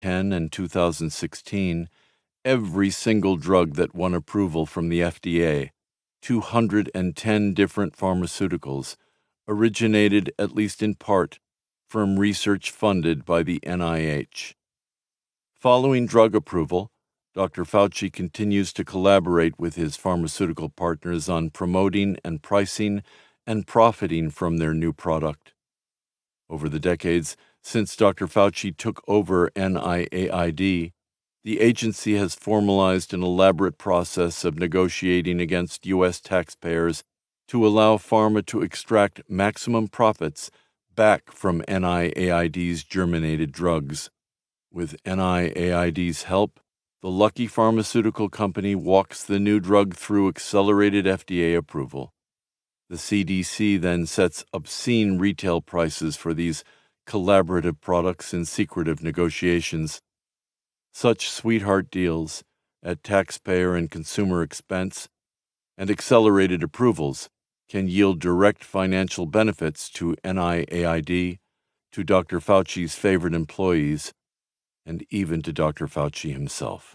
2010 and 2016, every single drug that won approval from the FDA, 210 different pharmaceuticals, originated, at least in part, from research funded by the NIH. Following drug approval, Dr. Fauci continues to collaborate with his pharmaceutical partners on promoting and pricing and profiting from their new product. Over the decades since Dr. Fauci took over NIAID, the agency has formalized an elaborate process of negotiating against U.S. taxpayers to allow pharma to extract maximum profits back from NIAID's germinated drugs. With NIAID's help, the Lucky Pharmaceutical Company walks the new drug through accelerated FDA approval. The CDC then sets obscene retail prices for these collaborative products in secretive negotiations. Such sweetheart deals, at taxpayer and consumer expense, and accelerated approvals can yield direct financial benefits to NIAID, to Dr. Fauci's favorite employees, and even to Dr. Fauci himself.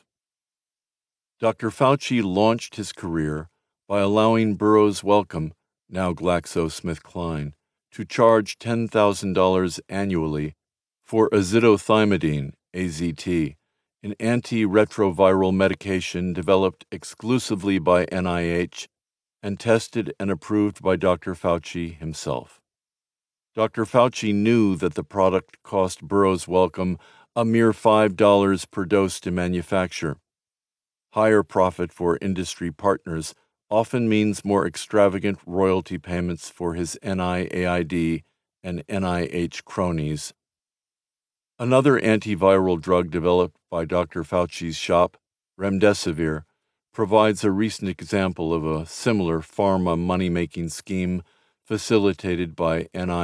Dr. Fauci launched his career by allowing Burroughs Wellcome, now GlaxoSmithKline, to charge $10,000 annually for azithromycin, AZT, an antiretroviral medication developed exclusively by NIH and tested and approved by Dr. Fauci himself. Dr. Fauci knew that the product cost Burroughs Wellcome a mere $5 per dose to manufacture. Higher profit for industry partners often means more extravagant royalty payments for his NIAID and NIH cronies. Another antiviral drug developed by Dr. Fauci's shop, remdesivir, provides a recent example of a similar pharma money-making scheme facilitated by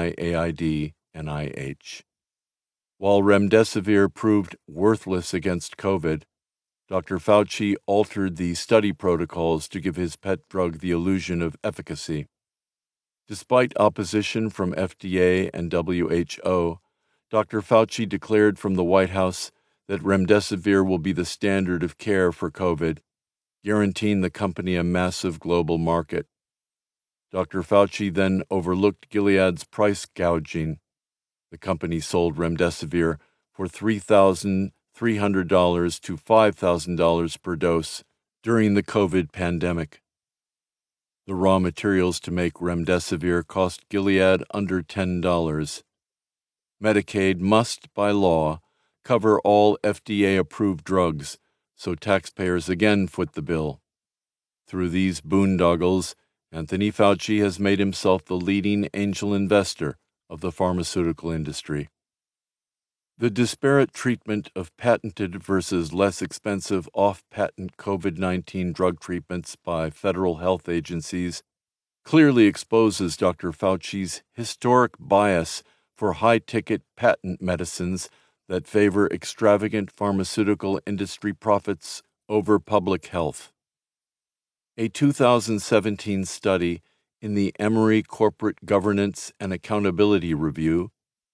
NIAID-NIH. While remdesivir proved worthless against COVID, Dr. Fauci altered the study protocols to give his pet drug the illusion of efficacy. Despite opposition from FDA and WHO, Dr. Fauci declared from the White House that remdesivir will be the standard of care for COVID, guaranteeing the company a massive global market. Dr. Fauci then overlooked Gilead's price gouging. The company sold remdesivir for $3,300 to $5,000 per dose during the COVID pandemic. The raw materials to make remdesivir cost Gilead under $10. Medicaid must, by law, cover all FDA-approved drugs, so taxpayers again foot the bill. Through these boondoggles, Anthony Fauci has made himself the leading angel investor of the pharmaceutical industry. The disparate treatment of patented versus less expensive off-patent COVID-19 drug treatments by federal health agencies clearly exposes Dr. Fauci's historic bias for high-ticket patent medicines that favor extravagant pharmaceutical industry profits over public health. A 2017 study in the Emory Corporate Governance and Accountability Review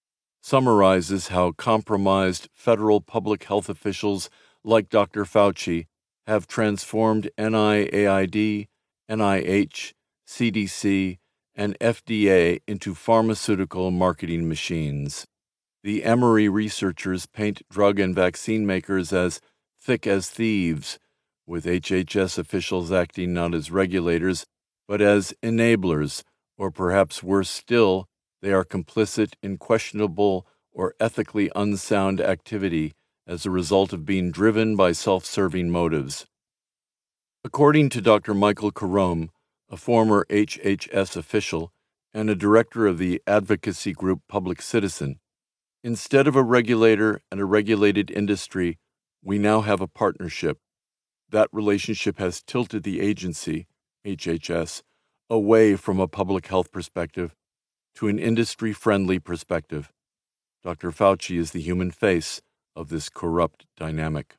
summarizes how compromised federal public health officials like Dr. Fauci have transformed NIAID, NIH, CDC, and FDA into pharmaceutical marketing machines. The Emory researchers paint drug and vaccine makers as thick as thieves, with HHS officials acting not as regulators, but as enablers, or perhaps worse still, they are complicit in questionable or ethically unsound activity as a result of being driven by self-serving motives. According to Dr. Michael Carome, a former HHS official and a director of the advocacy group Public Citizen, instead of a regulator and a regulated industry, we now have a partnership. That relationship has tilted the agency, HHS, away from a public health perspective to an industry-friendly perspective. Dr. Fauci is the human face of this corrupt dynamic.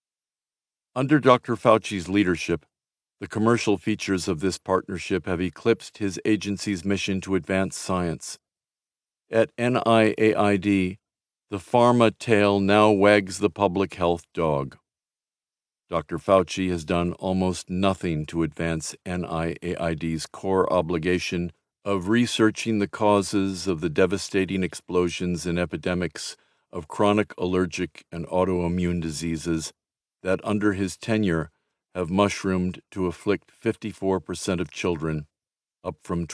Under Dr. Fauci's leadership, the commercial features of this partnership have eclipsed his agency's mission to advance science. At NIAID, The pharma tail now wags the public health dog. Dr. Fauci has done almost nothing to advance NIAID's core obligation of researching the causes of the devastating explosions and epidemics of chronic allergic and autoimmune diseases that, under his tenure, have mushroomed to afflict 54% of children, up from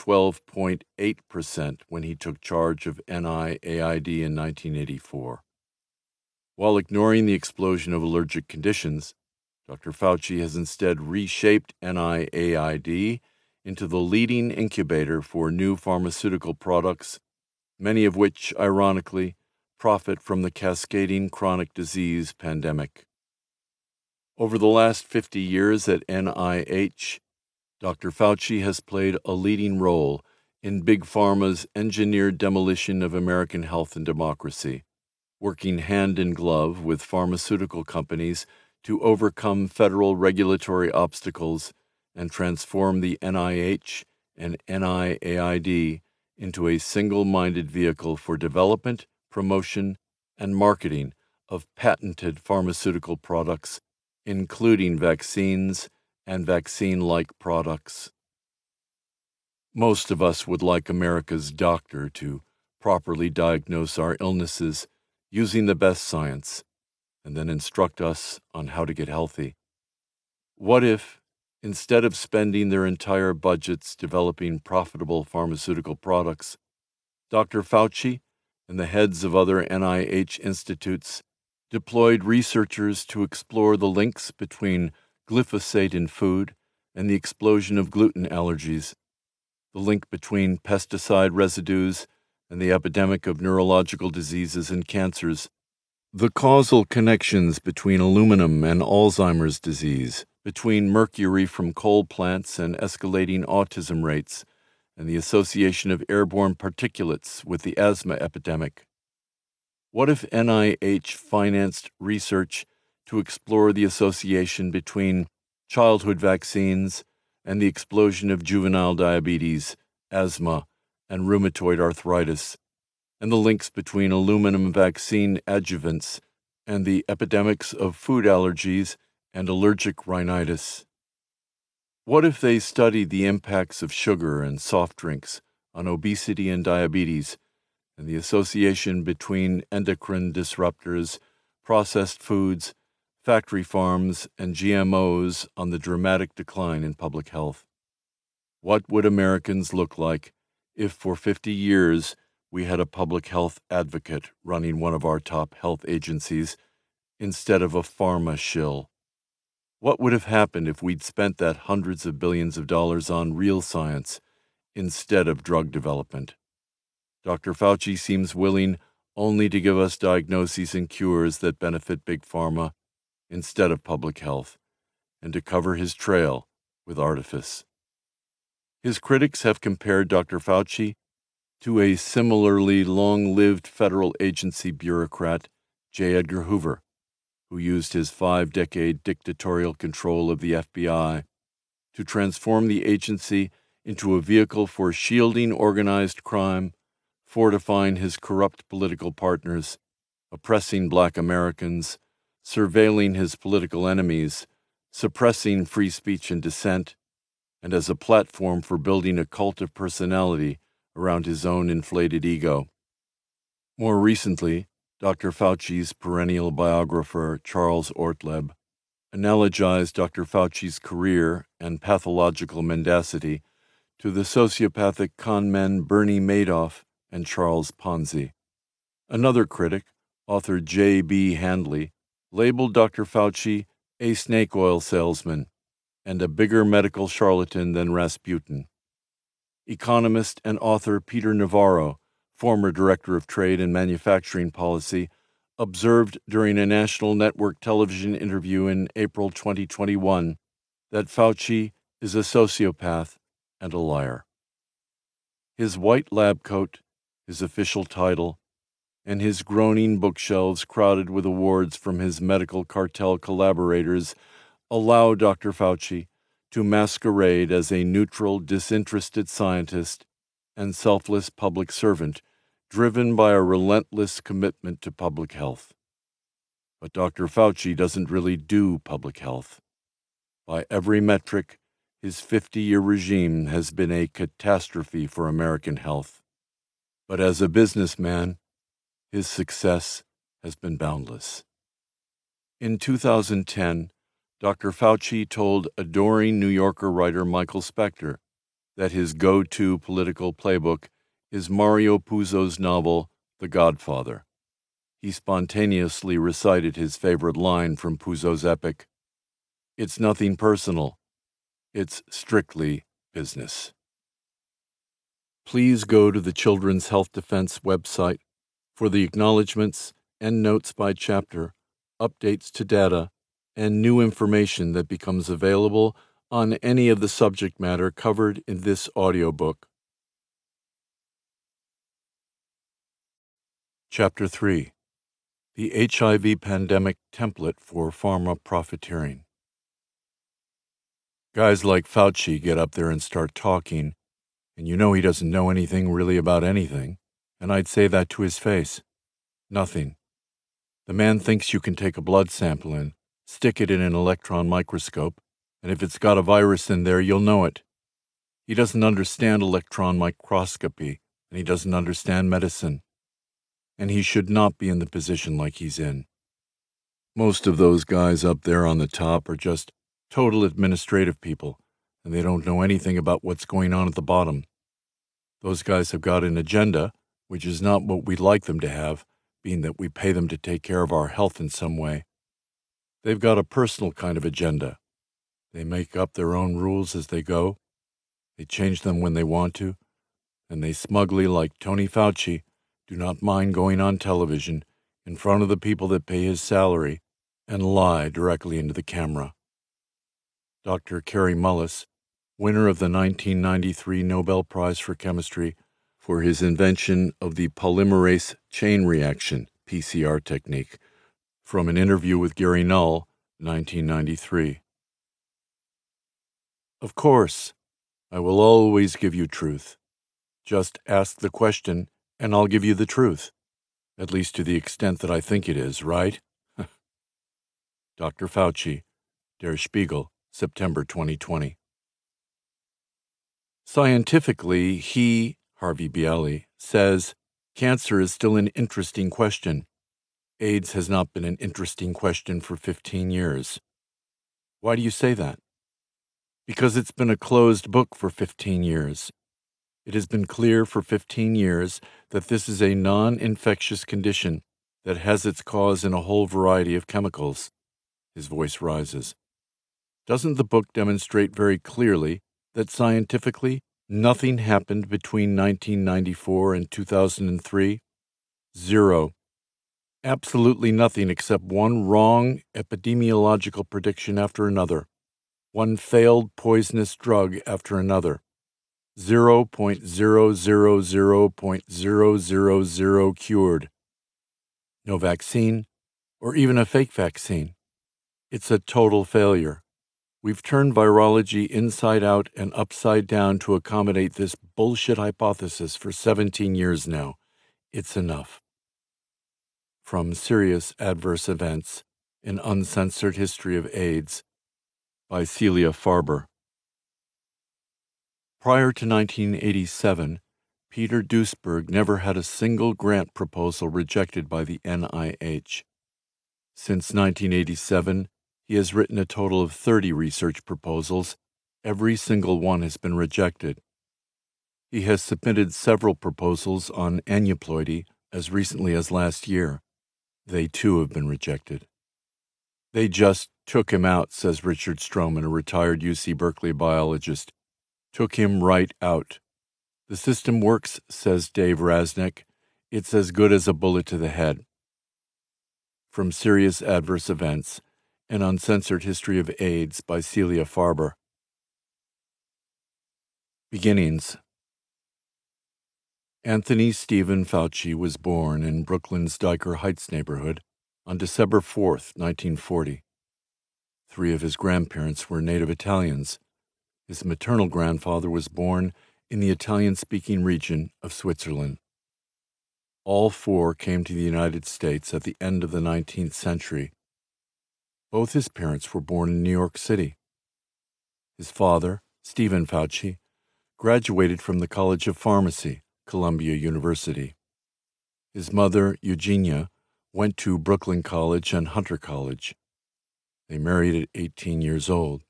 12.8% when he took charge of NIAID in 1984. While ignoring the explosion of allergic conditions, Dr. Fauci has instead reshaped NIAID into the leading incubator for new pharmaceutical products, many of which, ironically, profit from the cascading chronic disease pandemic. Over the last 50 years at NIH, Dr. Fauci has played a leading role in Big Pharma's engineered demolition of American health and democracy, working hand in glove with pharmaceutical companies to overcome federal regulatory obstacles and transform the NIH and NIAID into a single-minded vehicle for development, promotion, and marketing of patented pharmaceutical products, including vaccines and vaccine-like products. Most of us would like America's doctor to properly diagnose our illnesses using the best science, and then instruct us on how to get healthy. What if, instead of spending their entire budgets developing profitable pharmaceutical products, Dr. Fauci and the heads of other NIH institutes deployed researchers to explore the links between glyphosate in food and the explosion of gluten allergies, the link between pesticide residues and the epidemic of neurological diseases and cancers, the causal connections between aluminum and Alzheimer's disease, between mercury from coal plants and escalating autism rates, and the association of airborne particulates with the asthma epidemic. What if NIH financed research to explore the association between childhood vaccines and the explosion of juvenile diabetes, asthma, and rheumatoid arthritis, and the links between aluminum vaccine adjuvants and the epidemics of food allergies and allergic rhinitis? What if they studied the impacts of sugar and soft drinks on obesity and diabetes, and the association between endocrine disruptors, processed foods, factory farms, and GMOs on the dramatic decline in public health? What would Americans look like if for 50 years we had a public health advocate running one of our top health agencies instead of a pharma shill? What would have happened if we'd spent that hundreds of billions of dollars on real science instead of drug development? Dr. Fauci seems willing only to give us diagnoses and cures that benefit Big Pharma instead of public health, and to cover his trail with artifice. His critics have compared Dr. Fauci to a similarly long-lived federal agency bureaucrat, J. Edgar Hoover, who used his 5-decade dictatorial control of the FBI to transform the agency into a vehicle for shielding organized crime, fortifying his corrupt political partners, oppressing Black Americans, surveilling his political enemies, suppressing free speech and dissent, and as a platform for building a cult of personality around his own inflated ego. More recently, Dr. Fauci's perennial biographer, Charles Ortleb, analogized Dr. Fauci's career and pathological mendacity to the sociopathic con men Bernie Madoff and Charles Ponzi. Another critic, author J.B. Handley, labeled Dr. Fauci a snake oil salesman and a bigger medical charlatan than Rasputin. Economist and author Peter Navarro, former Director of Trade and Manufacturing Policy, observed during a national network television interview in April 2021 that Fauci is a sociopath and a liar. His white lab coat, his official title, and his groaning bookshelves crowded with awards from his medical cartel collaborators allow Dr. Fauci to masquerade as a neutral, disinterested scientist and selfless public servant driven by a relentless commitment to public health. But Dr. Fauci doesn't really do public health. By every metric, his 50-year regime has been a catastrophe for American health. But as a businessman, his success has been boundless. In 2010, Dr. Fauci told adoring New Yorker writer Michael Specter that his go-to political playbook is Mario Puzo's novel, The Godfather. He spontaneously recited his favorite line from Puzo's epic, "It's nothing personal. It's strictly business." Please go to the Children's Health Defense website for the acknowledgments and notes by chapter, updates to data, and new information that becomes available on any of the subject matter covered in this audiobook. Chapter 3: The HIV Pandemic Template for Pharma Profiteering. Guys like Fauci get up there and start talking, and you know he doesn't know anything really about anything, and I'd say that to his face. Nothing. The man thinks you can take a blood sample and stick it in an electron microscope, and if it's got a virus in there, you'll know it. He doesn't understand electron microscopy, and he doesn't understand medicine. And he should not be in the position like he's in. Most of those guys up there on the top are just total administrative people, and they don't know anything about what's going on at the bottom. Those guys have got an agenda, which is not what we'd like them to have, being that we pay them to take care of our health in some way. They've got a personal kind of agenda. They make up their own rules as they go. They change them when they want to, and they smugly, like Tony Fauci, do not mind going on television in front of the people that pay his salary and lie directly into the camera. Dr. Kary Mullis, winner of the 1993 Nobel Prize for Chemistry for his invention of the polymerase chain reaction, PCR technique, from an interview with Gary Null, 1993. Of course, I will always give you truth. Just ask the question, and I'll give you the truth, at least to the extent that I think it is, right? Dr. Fauci, Der Spiegel, September 2020. Scientifically, he, Harvey Bialy, says cancer is still an interesting question. AIDS has not been an interesting question for 15 years. Why do you say that? Because it's been a closed book for 15 years. It has been clear for 15 years that this is a non-infectious condition that has its cause in a whole variety of chemicals. His voice rises. Doesn't the book demonstrate very clearly that scientifically nothing happened between 1994 and 2003? Zero. Absolutely nothing except one wrong epidemiological prediction after another, one failed poisonous drug after another. 0.000.000 cured. No vaccine, or even a fake vaccine. It's a total failure. We've turned virology inside out and upside down to accommodate this bullshit hypothesis for 17 years now. It's enough. From Serious Adverse Events, An Uncensored History of AIDS, by Celia Farber. Prior to 1987, Peter Duesberg never had a single grant proposal rejected by the NIH. Since 1987, he has written a total of 30 research proposals. Every single one has been rejected. He has submitted several proposals on aneuploidy as recently as last year. They too have been rejected. They just took him out, says Richard Stroman, a retired UC Berkeley biologist. Took him right out. The system works, says Dave Rasnick. It's as good as a bullet to the head. From Serious Adverse Events, An Uncensored History of AIDS, by Celia Farber. Beginnings. Anthony Stephen Fauci was born in Brooklyn's Dyker Heights neighborhood on December 4, 1940. 3 of his grandparents were native Italians. His maternal grandfather was born in the Italian-speaking region of Switzerland. All four came to the United States at the end of the 19th century. Both his parents were born in New York City. His father, Stephen Fauci, graduated from the College of Pharmacy, Columbia University. His mother, Eugenia, went to Brooklyn College and Hunter College. They married at 18 years old.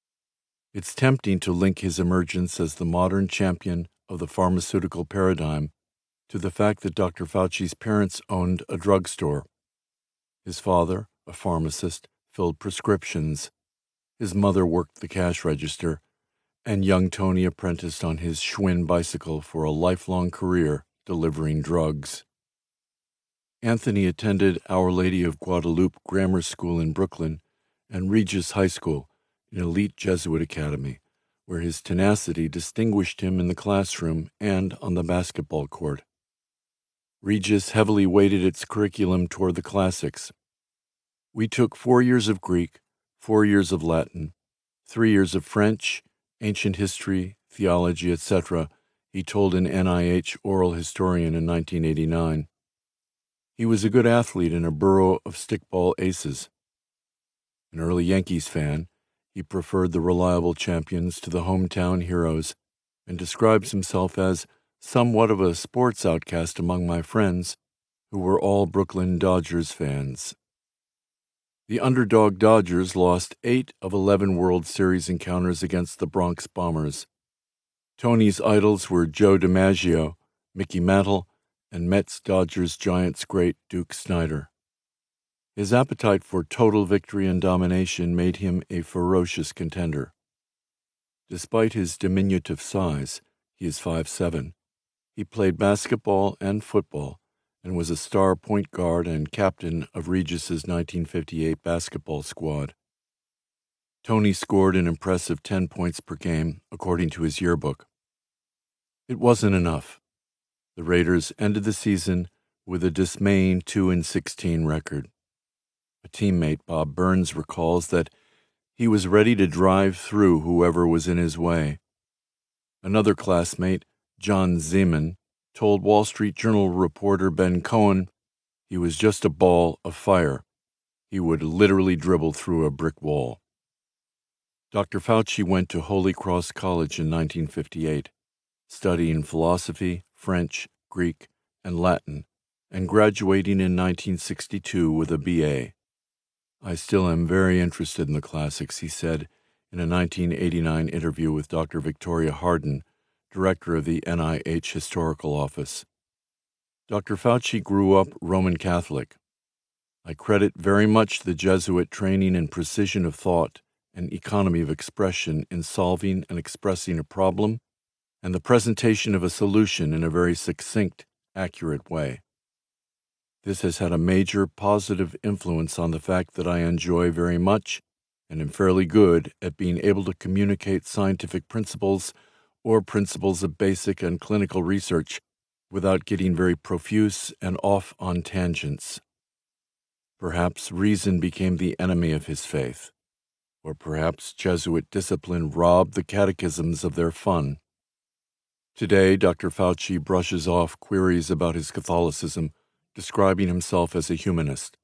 It's tempting to link his emergence as the modern champion of the pharmaceutical paradigm to the fact that Dr. Fauci's parents owned a drugstore. His father, a pharmacist, filled prescriptions. His mother worked the cash register, and young Tony apprenticed on his Schwinn bicycle for a lifelong career delivering drugs. Anthony attended Our Lady of Guadalupe Grammar School in Brooklyn and Regis High School, an elite Jesuit academy, where his tenacity distinguished him in the classroom and on the basketball court. Regis heavily weighted its curriculum toward the classics. We took 4 years of Greek, 4 years of Latin, 3 years of French, ancient history, theology, etc., he told an NIH oral historian in 1989. He was a good athlete in a borough of stickball aces. An early Yankees fan, he preferred the reliable champions to the hometown heroes and describes himself as somewhat of a sports outcast among my friends, who were all Brooklyn Dodgers fans. The underdog Dodgers lost 8 of 11 World Series encounters against the Bronx Bombers. Tony's idols were Joe DiMaggio, Mickey Mantle, and Mets-Dodgers-Giants great Duke Snider. His appetite for total victory and domination made him a ferocious contender. Despite his diminutive size, he is 5'7", he played basketball and football and was a star point guard and captain of Regis's 1958 basketball squad. Tony scored an impressive 10 points per game, according to his yearbook. It wasn't enough. The Raiders ended the season with a dismaying 2-16 record. A teammate, Bob Burns, recalls that he was ready to drive through whoever was in his way. Another classmate, John Zeman, told Wall Street Journal reporter Ben Cohen he was just a ball of fire. He would literally dribble through a brick wall. Dr. Fauci went to Holy Cross College in 1958, studying philosophy, French, Greek, and Latin, and graduating in 1962 with a B.A. I still am very interested in the classics, he said in a 1989 interview with Dr. Victoria Harden, director of the NIH Historical Office. Dr. Fauci grew up Roman Catholic. I credit very much the Jesuit training in precision of thought and economy of expression in solving and expressing a problem and the presentation of a solution in a very succinct, accurate way. This has had a major positive influence on the fact that I enjoy very much and am fairly good at being able to communicate scientific principles or principles of basic and clinical research without getting very profuse and off on tangents. Perhaps reason became the enemy of his faith, or perhaps Jesuit discipline robbed the catechisms of their fun. Today, Dr. Fauci brushes off queries about his Catholicism, describing himself as a humanist.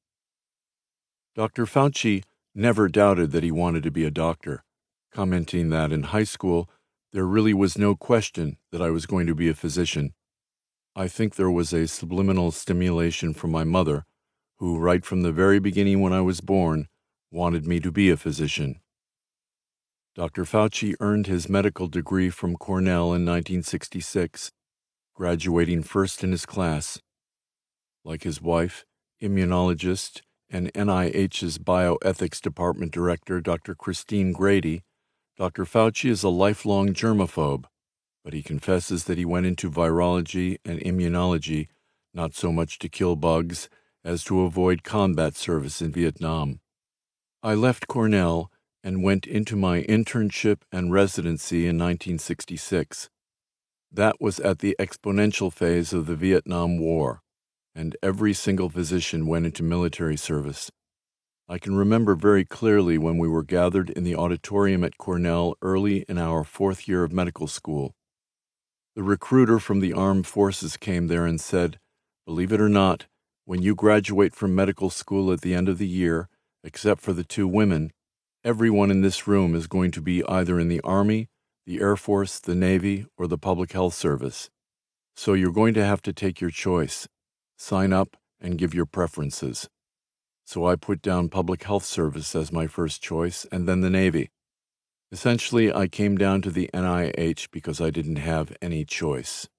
Dr. Fauci never doubted that he wanted to be a doctor, commenting that in high school there really was no question that I was going to be a physician. I think there was a subliminal stimulation from my mother, who, right from the very beginning when I was born, wanted me to be a physician. Dr. Fauci earned his medical degree from Cornell in 1966, graduating first in his class. Like his wife, immunologist, and NIH's bioethics department director, Dr. Christine Grady, Dr. Fauci is a lifelong germaphobe, but he confesses that he went into virology and immunology not so much to kill bugs as to avoid combat service in Vietnam. I left Cornell and went into my internship and residency in 1966. That was at the exponential phase of the Vietnam War, and every single physician went into military service. I can remember very clearly when we were gathered in the auditorium at Cornell early in our 4th year of medical school. The recruiter from the armed forces came there and said, Believe it or not, when you graduate from medical school at the end of the year, except for the two women, everyone in this room is going to be either in the Army, the Air Force, the Navy, or the Public Health Service. So you're going to have to take your choice, sign up, and give your preferences. So I put down Public Health Service as my first choice, and then the Navy. Essentially, I came down to the NIH because I didn't have any choice.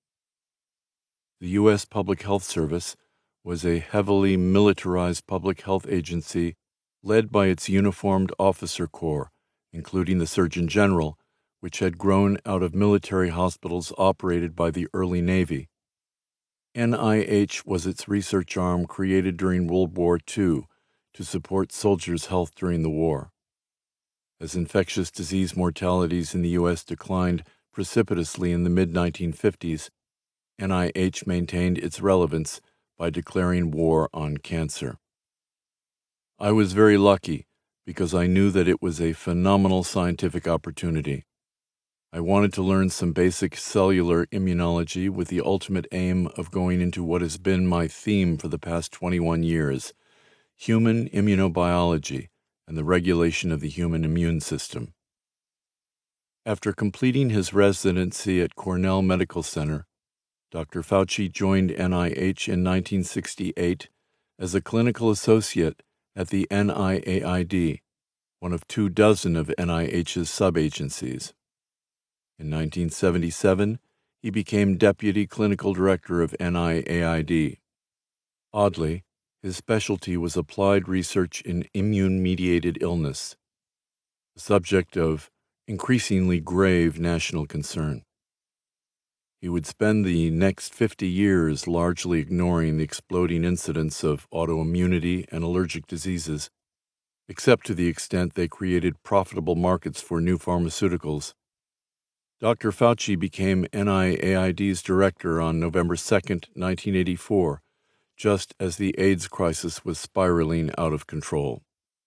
The U.S. Public Health Service was a heavily militarized public health agency led by its uniformed officer corps, including the Surgeon General, which had grown out of military hospitals operated by the early Navy. NIH was its research arm created during World War II to support soldiers' health during the war. As infectious disease mortalities in the U.S. declined precipitously in the mid-1950s, NIH maintained its relevance by declaring war on cancer. I was very lucky because I knew that it was a phenomenal scientific opportunity. I wanted to learn some basic cellular immunology with the ultimate aim of going into what has been my theme for the past 21 years, human immunobiology and the regulation of the human immune system. After completing his residency at Cornell Medical Center, Dr. Fauci joined NIH in 1968 as a clinical associate at the NIAID, one of 24 of NIH's sub-agencies. In 1977, he became Deputy Clinical Director of NIAID. Oddly, his specialty was applied research in immune-mediated illness, the subject of increasingly grave national concern. He would spend the next 50 years largely ignoring the exploding incidence of autoimmunity and allergic diseases, except to the extent they created profitable markets for new pharmaceuticals. Dr. Fauci became NIAID's director on November 2, 1984, just as the AIDS crisis was spiraling out of control.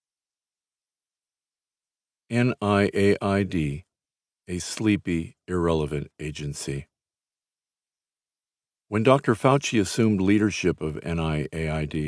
NIAID, a sleepy, irrelevant agency. When Dr. Fauci assumed leadership of NIAID,